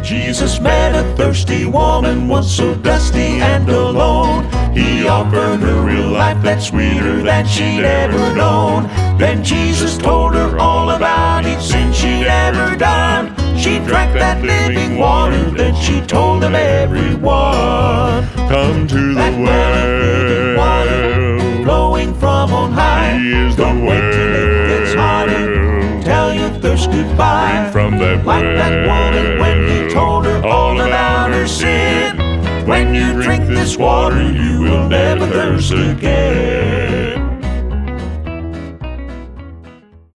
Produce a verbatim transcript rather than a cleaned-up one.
Jesus met a thirsty woman once so dusty and alone. He offered her real life that's sweeter than she'd ever known. Then Jesus told her all about each sin she'd ever done. She drank that living water, then she told them everyone, come to that the living water well. flowing from on high. He is the Don't wait till it gets hotter, well. tell your thirst goodbye. Drink from that Like that woman when he told her all about her sin. When you drink this water, you will never thirst again.